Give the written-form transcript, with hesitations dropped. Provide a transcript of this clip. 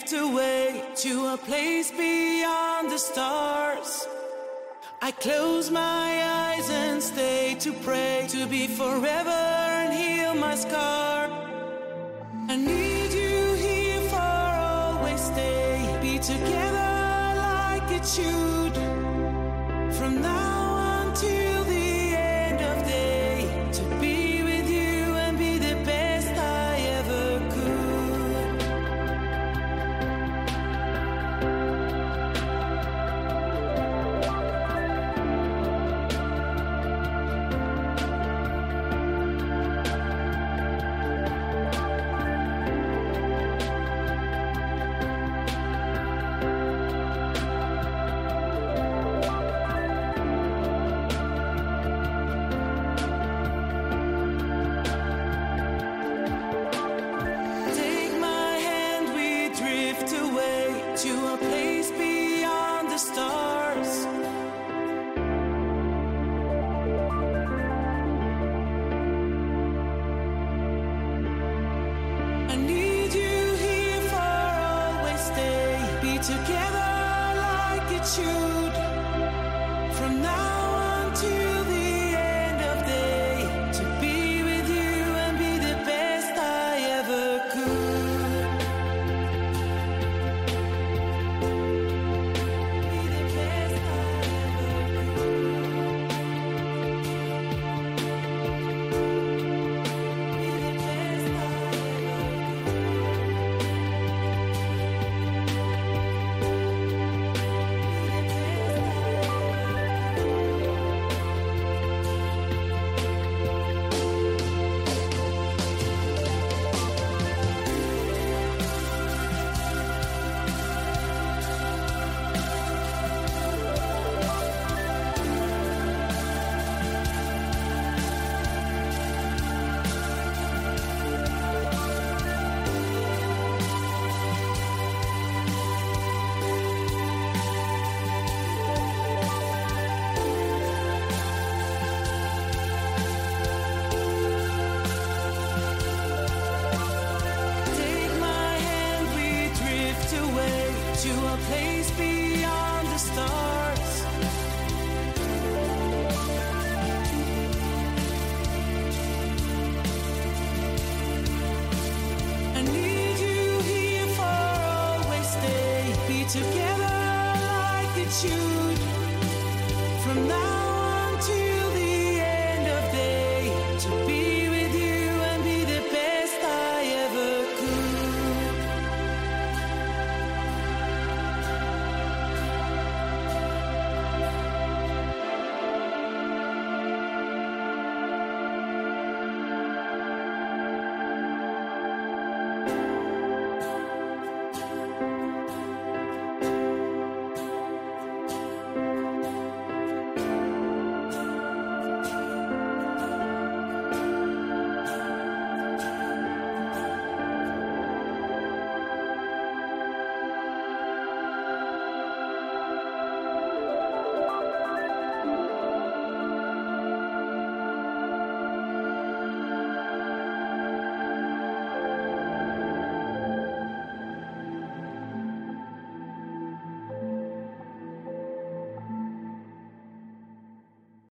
drift away to a place beyond the stars. I close my eyes and stay to pray, to be forever and heal my scar. I need you here for always, stay, be together like it should. From now until the end of day, to be with you and be the best I ever could. To a place beyond the stars. I need you here for always, stay, be together like it should. From now until the end of day, to be with you and be the best I ever could. To a place beyond the stars.